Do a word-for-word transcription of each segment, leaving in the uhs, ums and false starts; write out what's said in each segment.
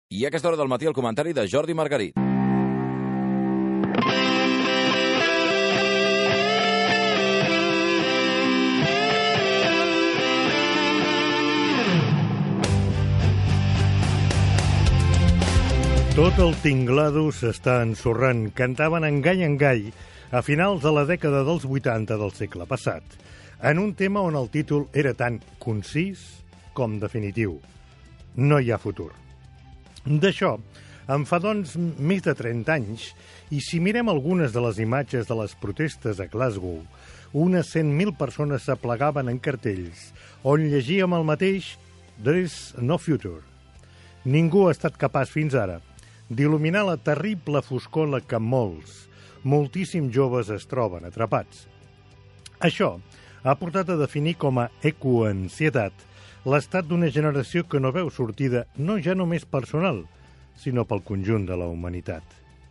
I a aquesta hora del matí el comentari de Jordi Margarit. Tot el tinglado s'està ensorrant. Cantaven en gai en gai a finals de la dècada dels vuitanta del segle passat, en un tema on el títol era tan concís com definitiu. No hi ha futur. D'això en fa, doncs, més de trenta anys, i si mirem algunes de les imatges de les protestes a Glasgow, unes cent mil persones s'aplegaven en cartells on llegíem el mateix «There is no future». Ningú ha estat capaç fins ara d'il·luminar la terrible foscor en la que molts, moltíssims joves es troben atrapats. Això ha portat a definir com a ecoansietat l'estat d'una generació que no veu sortida no ja només personal, sinó pel conjunt de la humanitat.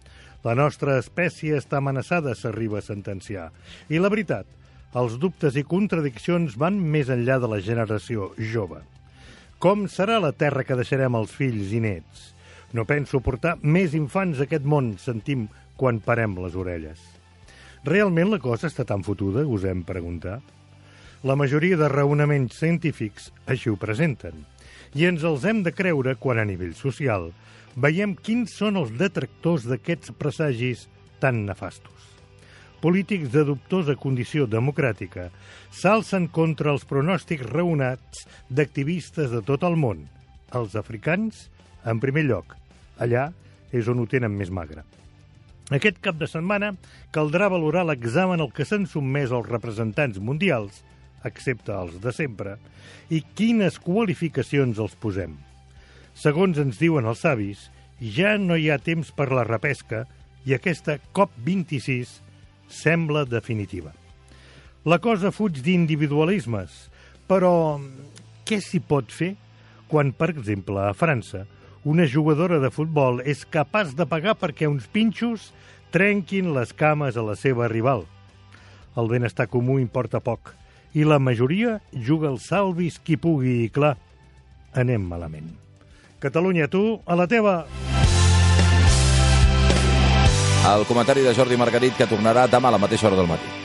La nostra espècie està amenaçada, s'arriba a sentenciar. I la veritat, els dubtes i contradiccions van més enllà de la generació jove. Com serà la terra que deixarem als fills i nets? No penso portar més infants a aquest món, sentim quan parem les orelles. Realment la cosa està tan fotuda, us hem preguntat? La majoria de raonaments científics així ho presenten, i ens els hem de creure quan a nivell social veiem quins són els detractors d'aquests presagis tan nefastos. Polítics de dubtosa condició democràtica s'alcen contra els pronòstics raonats d'activistes de tot el món, els africans en primer lloc. Allà és on ho tenen més magre. Aquest cap de setmana caldrà valorar l'examen al que s'han sotmès els representants mundials, excepte els de sempre, i quines qualificacions els posem. Segons ens diuen els savis, ja no hi ha temps per la repesca i aquesta COP vint-i-sis sembla definitiva. La cosa fuig d'individualismes, però què s'hi pot fer quan, per exemple, a França, una jugadora de futbol és capaç de pagar perquè uns pinxos trenquin les cames a la seva rival? El benestar comú importa poc, i la majoria juga el salvis qui pugui, i clar, anem malament. Catalunya, tu, a la teva! El comentari de Jordi Margarit, que tornarà demà a la mateixa hora del matí.